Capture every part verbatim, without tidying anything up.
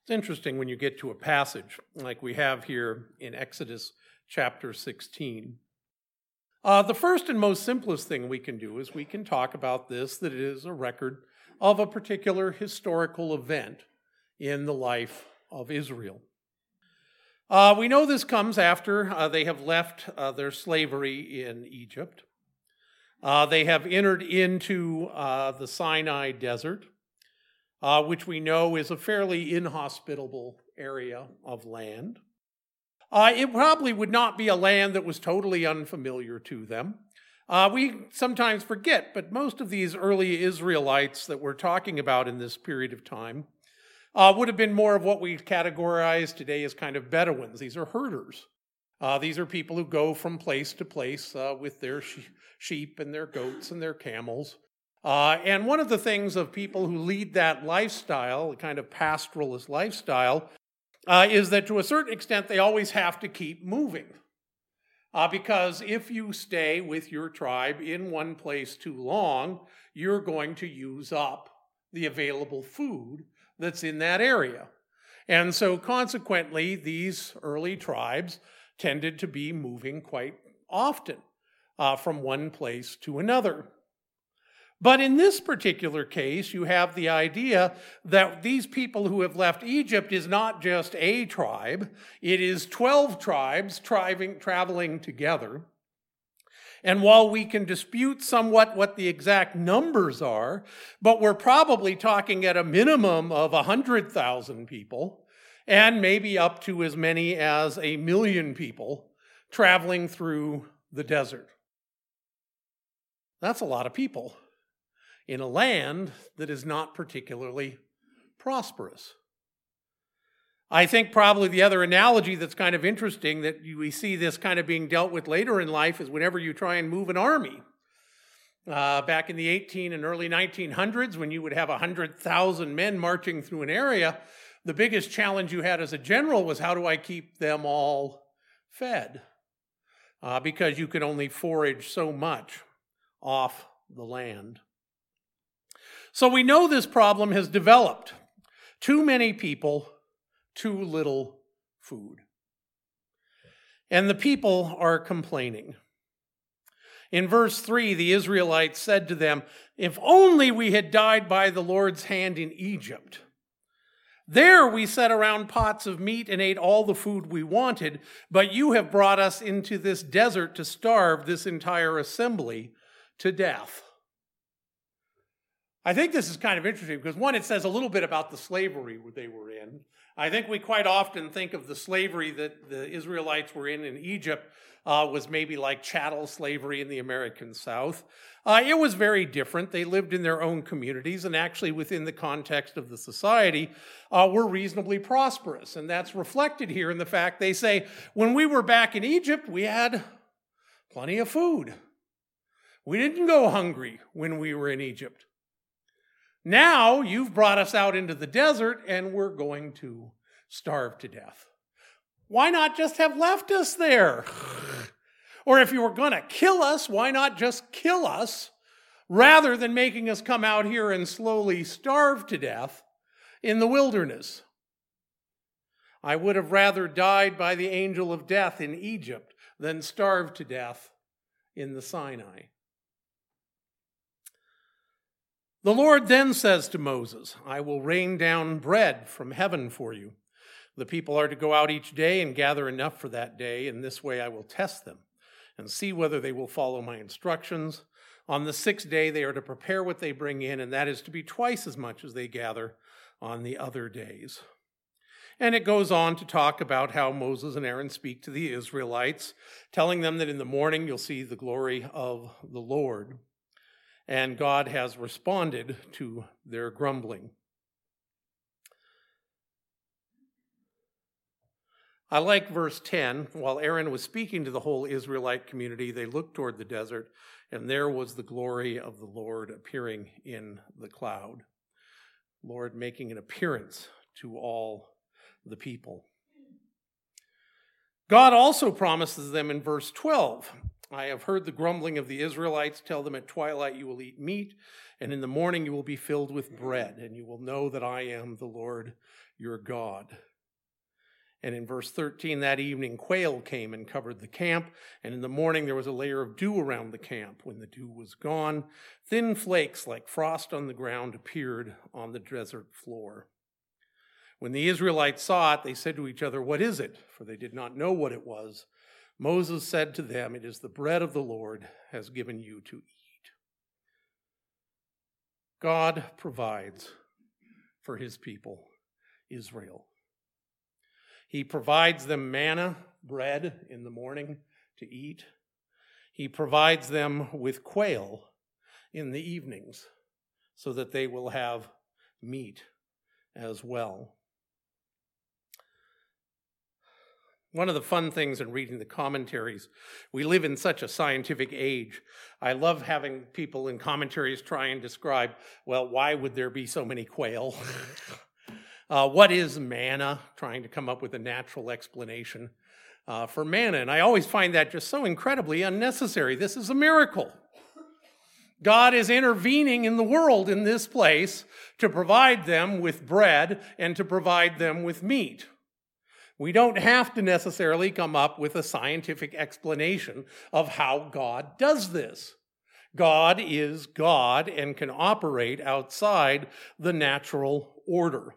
It's interesting when you get to a passage like we have here in Exodus chapter sixteen. Uh, the first and most simplest thing we can do is we can talk about this, that it is a record of a particular historical event in the life of Israel. Uh, we know this comes after uh, they have left uh, their slavery in Egypt. Uh, they have entered into uh, the Sinai desert, uh, which we know is a fairly inhospitable area of land. Uh, it probably would not be a land that was totally unfamiliar to them. Uh, we sometimes forget, but most of these early Israelites that we're talking about in this period of time uh, would have been more of what we categorize today as kind of Bedouins. These are herders. Uh, these are people who go from place to place uh, with their she- sheep and their goats and their camels. Uh, and one of the things of people who lead that lifestyle, a kind of pastoralist lifestyle, Uh, is that to a certain extent they always have to keep moving. Uh, because if you stay with your tribe in one place too long, you're going to use up the available food that's in that area. And so consequently, these early tribes tended to be moving quite often uh, from one place to another. But in this particular case, you have the idea that these people who have left Egypt is not just a tribe. It is twelve tribes traveling, traveling together. And while we can dispute somewhat what the exact numbers are, but we're probably talking at a minimum of one hundred thousand people, and maybe up to as many as a million people traveling through the desert. That's a lot of people in a land that is not particularly prosperous. I think probably the other analogy that's kind of interesting that we see this kind of being dealt with later in life is whenever you try and move an army. Uh, back in the eighteen and early nineteen hundreds, when you would have one hundred thousand men marching through an area, the biggest challenge you had as a general was, how do I keep them all fed? Uh, because you could only forage so much off the land. So we know this problem has developed. Too many people, too little food. And the people are complaining. In verse three, the Israelites said to them, "If only we had died by the Lord's hand in Egypt. There we sat around pots of meat and ate all the food we wanted, but you have brought us into this desert to starve this entire assembly to death." I think this is kind of interesting because, one, it says a little bit about the slavery they were in. I think we quite often think of the slavery that the Israelites were in in Egypt uh, was maybe like chattel slavery in the American South. Uh, it was very different. They lived in their own communities and actually within the context of the society uh, were reasonably prosperous. And that's reflected here in the fact they say, when we were back in Egypt, we had plenty of food. We didn't go hungry when we were in Egypt. Now you've brought us out into the desert and we're going to starve to death. Why not just have left us there? Or if you were going to kill us, why not just kill us rather than making us come out here and slowly starve to death in the wilderness? I would have rather died by the angel of death in Egypt than starved to death in the Sinai. The Lord then says to Moses, "I will rain down bread from heaven for you. The people are to go out each day and gather enough for that day. In this way I will test them and see whether they will follow my instructions. On the sixth day they are to prepare what they bring in, and that is to be twice as much as they gather on the other days." And it goes on to talk about how Moses and Aaron speak to the Israelites, telling them that in the morning you'll see the glory of the Lord. And God has responded to their grumbling. I like verse ten. While Aaron was speaking to the whole Israelite community, they looked toward the desert, and there was the glory of the Lord appearing in the cloud. Lord making an appearance to all the people. God also promises them in verse twelve I have heard the grumbling of the Israelites. Tell them at twilight you will eat meat, and in the morning you will be filled with bread, and you will know that I am the Lord your God. And in verse thirteen, that evening quail came and covered the camp, and in the morning there was a layer of dew around the camp. When the dew was gone, thin flakes like frost on the ground appeared on the desert floor. When the Israelites saw it, they said to each other, "What is it?" For they did not know what it was. Moses said to them, "It is the bread of the Lord has given you to eat." God provides for his people, Israel. He provides them manna, bread in the morning to eat. He provides them with quail in the evenings so that they will have meat as well. One of the fun things in reading the commentaries, we live in such a scientific age. I love having people in commentaries try and describe, well, why would there be so many quail? uh, what is manna? Trying to come up with a natural explanation uh, for manna. And I always find that just so incredibly unnecessary. This is a miracle. God is intervening in the world in this place to provide them with bread and to provide them with meat. We don't have to necessarily come up with a scientific explanation of how God does this. God is God and can operate outside the natural order.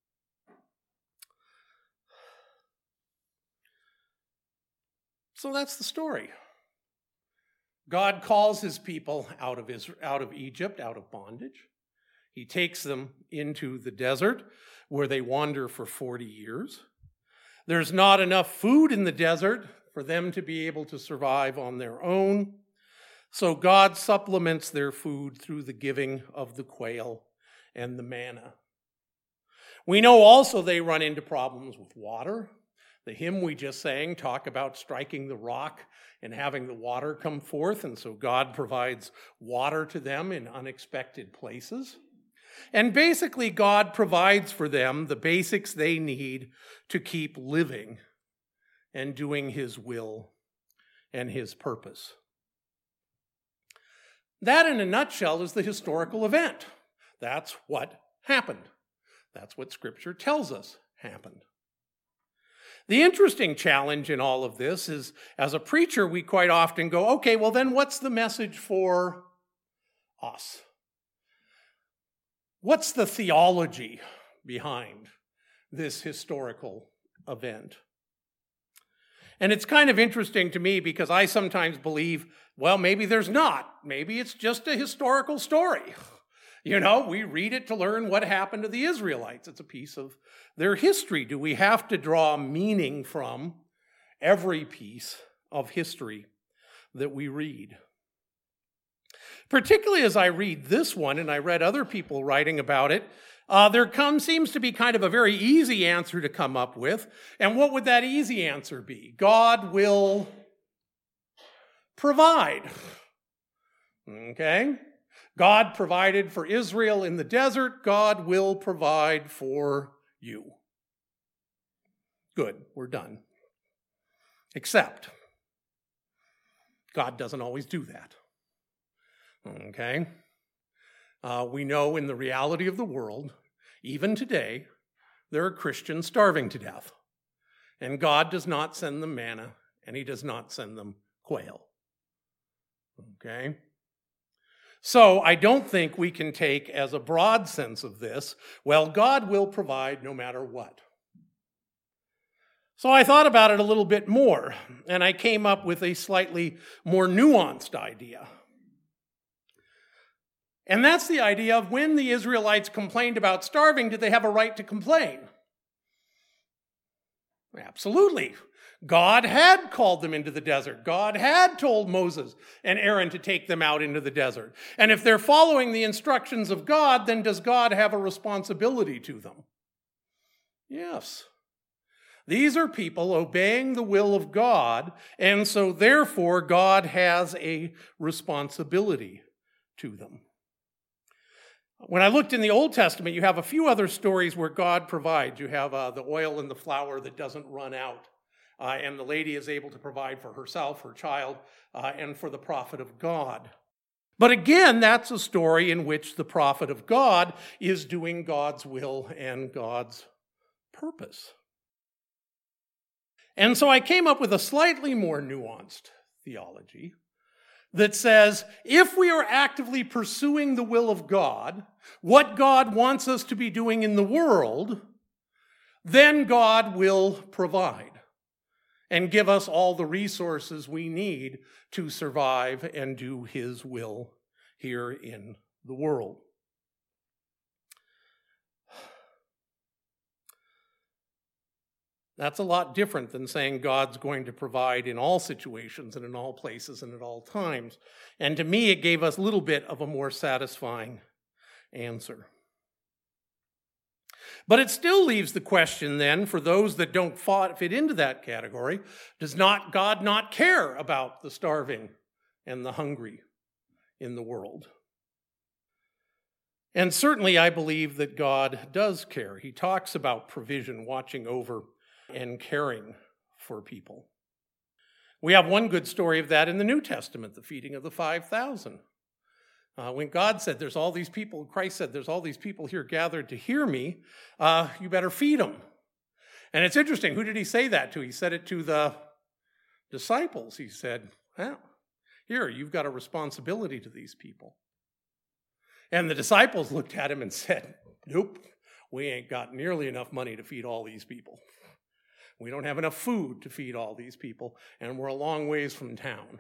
So that's the story. God calls his people out of Israel, out of Egypt, out of bondage. He takes them into the desert where they wander for forty years. There's not enough food in the desert for them to be able to survive on their own. So God supplements their food through the giving of the quail and the manna. We know also they run into problems with water. The hymn we just sang talk about striking the rock and having the water come forth, and so God provides water to them in unexpected places. And basically, God provides for them the basics they need to keep living and doing his will and his purpose. That, in a nutshell, is the historical event. That's what happened. That's what Scripture tells us happened. The interesting challenge in all of this is, as a preacher, we quite often go, okay, well then what's the message for us? What's the theology behind this historical event? And it's kind of interesting to me because I sometimes believe, well, maybe there's not. Maybe it's just a historical story. You know, we read it to learn what happened to the Israelites. It's a piece of their history. Do we have to draw meaning from every piece of history that we read? Particularly as I read this one, and I read other people writing about it, uh, there comes, seems to be kind of a very easy answer to come up with. And what would that easy answer be? God will provide. Okay? God provided for Israel in the desert. God will provide for you. Good, we're done. Except, God doesn't always do that. Okay? Uh, we know in the reality of the world, even today, there are Christians starving to death. And God does not send them manna, and he does not send them quail. Okay? So I don't think we can take as a broad sense of this, well, God will provide no matter what. So I thought about it a little bit more, and I came up with a slightly more nuanced idea. And that's the idea of when the Israelites complained about starving, did they have a right to complain? Absolutely. God had called them into the desert. God had told Moses and Aaron to take them out into the desert. And if they're following the instructions of God, then does God have a responsibility to them? Yes. These are people obeying the will of God, and so therefore God has a responsibility to them. When I looked in the Old Testament, you have a few other stories where God provides. You have uh, the oil and the flour that doesn't run out uh, and the lady is able to provide for herself, her child, uh, and for the prophet of God. But again, that's a story in which the prophet of God is doing God's will and God's purpose. And so I came up with a slightly more nuanced theology that says, if we are actively pursuing the will of God, what God wants us to be doing in the world, then God will provide and give us all the resources we need to survive and do his will here in the world. That's a lot different than saying God's going to provide in all situations and in all places and at all times. And to me, it gave us a little bit of a more satisfying answer. But it still leaves the question then, for those that don't fit into that category, does not God not care about the starving and the hungry in the world? And certainly I believe that God does care. He talks about provision, watching over and caring for people. We have one good story of that in the New Testament, the feeding of the five thousand. Uh, when God said, there's all these people, Christ said, there's all these people here gathered to hear me, uh, you better feed them. And it's interesting, who did he say that to? He said it to the disciples. He said, well, here, you've got a responsibility to these people. And the disciples looked at him and said, nope, we ain't got nearly enough money to feed all these people. We don't have enough food to feed all these people, and we're a long ways from town.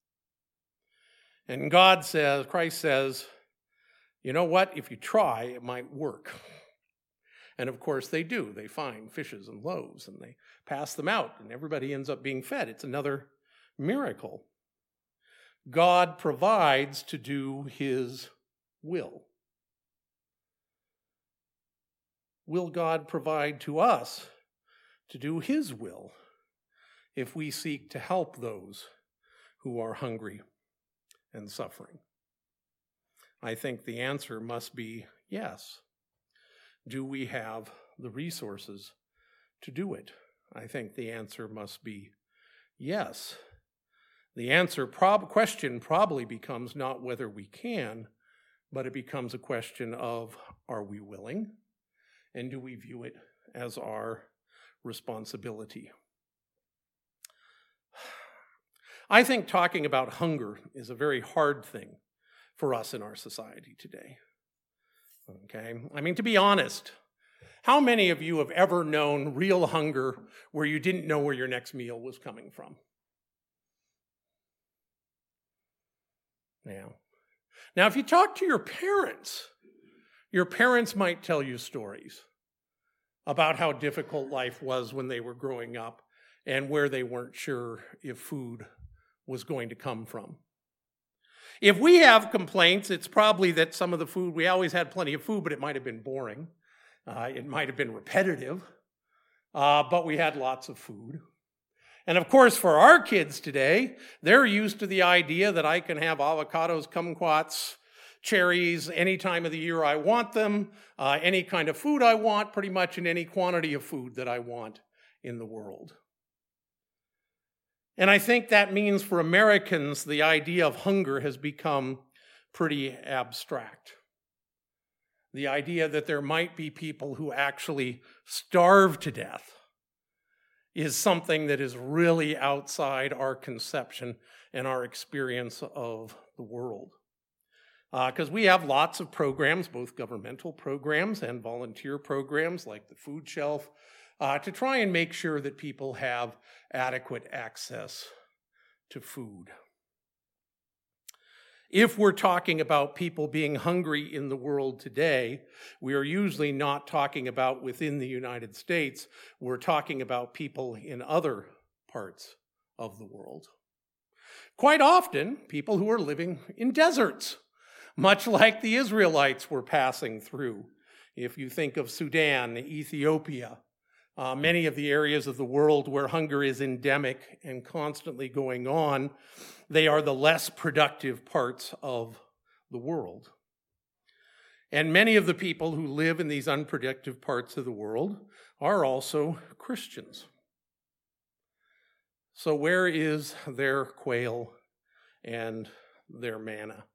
And God says, Christ says, you know what? If you try, it might work. And of course they do. They find fishes and loaves, and they pass them out, and everybody ends up being fed. It's another miracle. God provides to do his will. Will God provide to us to do his will if we seek to help those who are hungry and suffering? I think the answer must be yes. Do we have the resources to do it? I think the answer must be yes. The answer prob- question probably becomes not whether we can, but it becomes a question of, are we willing? And do we view it as our responsibility? I think talking about hunger is a very hard thing for us in our society today. Okay? I mean, to be honest, how many of you have ever known real hunger where you didn't know where your next meal was coming from? Now, now if you talk to your parents, your parents might tell you stories about how difficult life was when they were growing up and where they weren't sure if food was going to come from. If we have complaints, it's probably that some of the food, we always had plenty of food, but it might have been boring. Uh, it might have been repetitive, uh, but we had lots of food. And of course, for our kids today, they're used to the idea that I can have avocados, kumquats, cherries any time of the year I want them, uh, any kind of food I want, pretty much in any quantity of food that I want in the world. And I think that means for Americans, the idea of hunger has become pretty abstract. The idea that there might be people who actually starve to death is something that is really outside our conception and our experience of the world. Because uh, we have lots of programs, both governmental programs and volunteer programs like the Food Shelf, uh, to try and make sure that people have adequate access to food. If we're talking about people being hungry in the world today, we are usually not talking about within the United States. We're talking about people in other parts of the world. Quite often, people who are living in deserts, much like the Israelites were passing through. If you think of Sudan, Ethiopia, uh, many of the areas of the world where hunger is endemic and constantly going on, they are the less productive parts of the world. And many of the people who live in these unproductive parts of the world are also Christians. So where is their quail and their manna?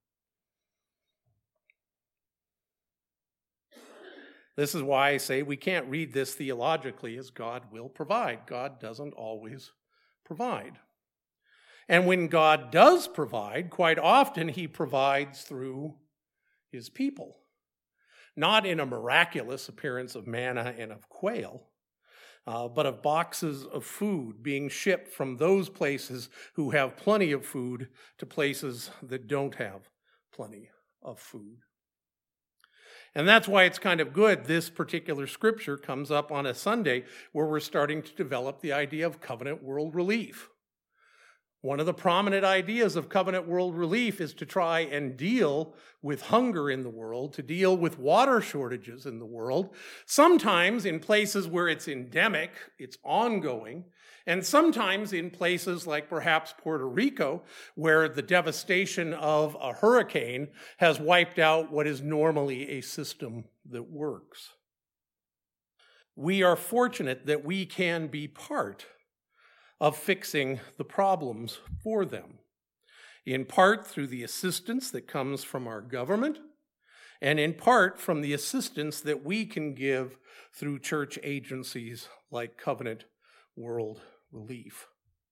This is why I say we can't read this theologically as God will provide. God doesn't always provide. And when God does provide, quite often he provides through his people. Not in a miraculous appearance of manna and of quail, uh, but of boxes of food being shipped from those places who have plenty of food to places that don't have plenty of food. And that's why it's kind of good this particular scripture comes up on a Sunday where we're starting to develop the idea of covenant world relief. One of the prominent ideas of covenant world relief is to try and deal with hunger in the world, to deal with water shortages in the world, sometimes in places where it's endemic, it's ongoing, and sometimes in places like perhaps Puerto Rico, where the devastation of a hurricane has wiped out what is normally a system that works. We are fortunate that we can be part of fixing the problems for them, in part through the assistance that comes from our government, and in part from the assistance that we can give through church agencies like Covenant World Relief.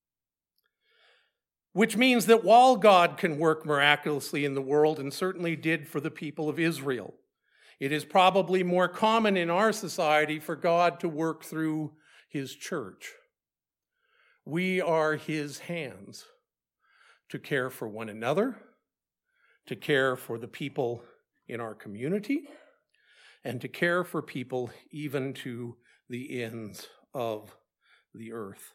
Which means that while God can work miraculously in the world, and certainly did for the people of Israel, it is probably more common in our society for God to work through his church. We are his hands to care for one another, to care for the people in our community, and to care for people even to the ends of the earth.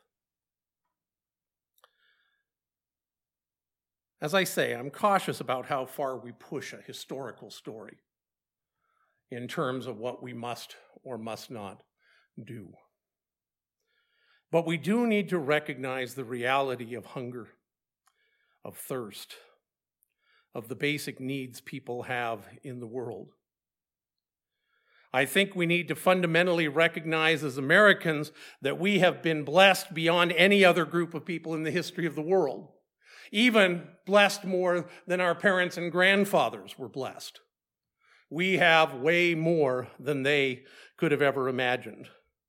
As I say, I'm cautious about how far we push a historical story in terms of what we must or must not do. But we do need to recognize the reality of hunger, of thirst, of the basic needs people have in the world. I think we need to fundamentally recognize as Americans that we have been blessed beyond any other group of people in the history of the world, even blessed more than our parents and grandfathers were blessed. We have way more than they could have ever imagined.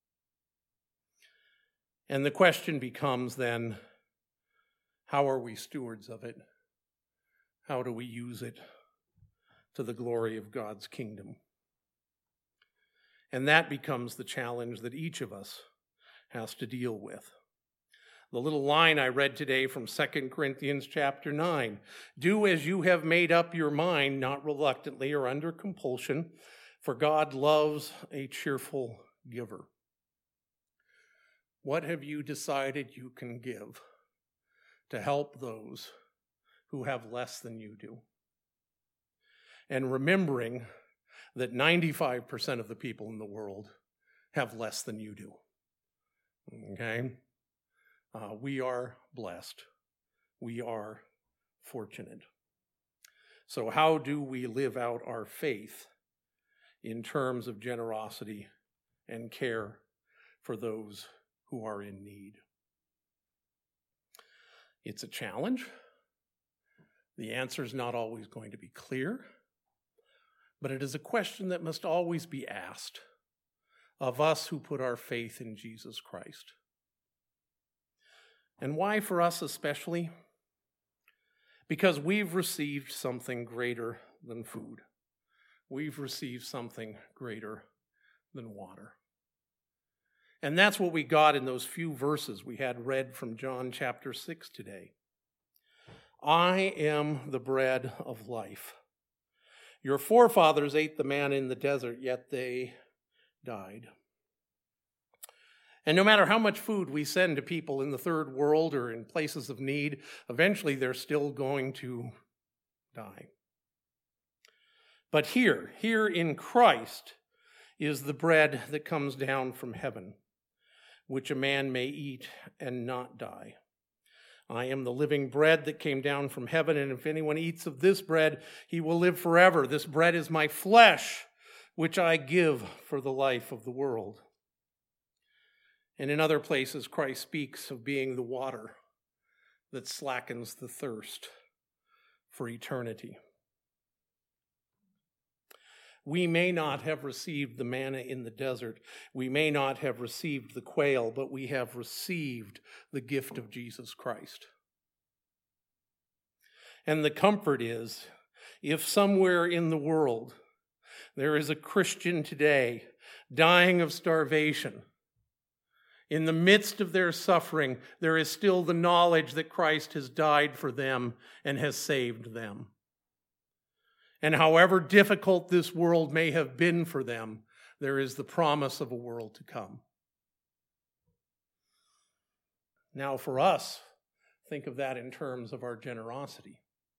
And the question becomes then, how are we stewards of it? How do we use it to the glory of God's kingdom? And that becomes the challenge that each of us has to deal with. The little line I read today from Second Corinthians chapter nine, do as you have made up your mind, not reluctantly or under compulsion, for God loves a cheerful giver. What have you decided you can give to help those who have less than you do? And remembering that ninety-five percent of the people in the world have less than you do. Okay? Uh, we are blessed. We are fortunate. So how do we live out our faith in terms of generosity and care for those who are in need? It's a challenge. The answer is not always going to be clear, but it is a question that must always be asked of us who put our faith in Jesus Christ. And why for us especially? Because we've received something greater than food. We've received something greater than water. And that's what we got in those few verses we had read from John chapter six today. I am the bread of life. Your forefathers ate the manna in the desert, yet they died. And no matter how much food we send to people in the third world or in places of need, eventually they're still going to die. But here, here in Christ, is the bread that comes down from heaven, which a man may eat and not die. I am the living bread that came down from heaven, and if anyone eats of this bread, he will live forever. This bread is my flesh, which I give for the life of the world. And in other places, Christ speaks of being the water that slackens the thirst for eternity. We may not have received the manna in the desert. We may not have received the quail, but we have received the gift of Jesus Christ. And the comfort is, if somewhere in the world there is a Christian today dying of starvation, in the midst of their suffering, there is still the knowledge that Christ has died for them and has saved them. And however difficult this world may have been for them, there is the promise of a world to come. Now for us, think of that in terms of our generosity.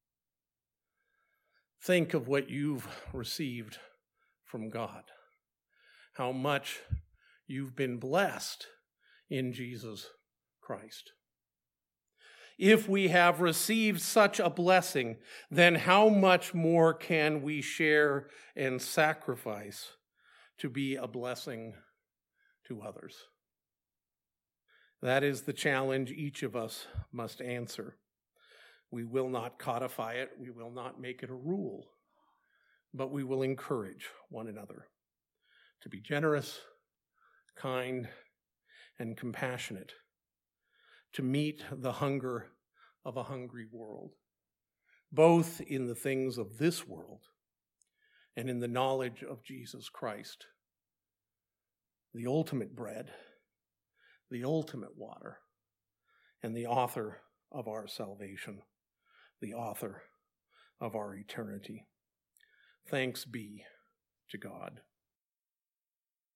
Think of what you've received from God, how much you've been blessed in Jesus Christ. If we have received such a blessing, then how much more can we share and sacrifice to be a blessing to others? That is the challenge each of us must answer. We will not codify it, we will not make it a rule, but we will encourage one another to be generous, kind, and compassionate, to meet the hunger of a hungry world, both in the things of this world and in the knowledge of Jesus Christ, the ultimate bread, the ultimate water, and the author of our salvation, the author of our eternity. Thanks be to God.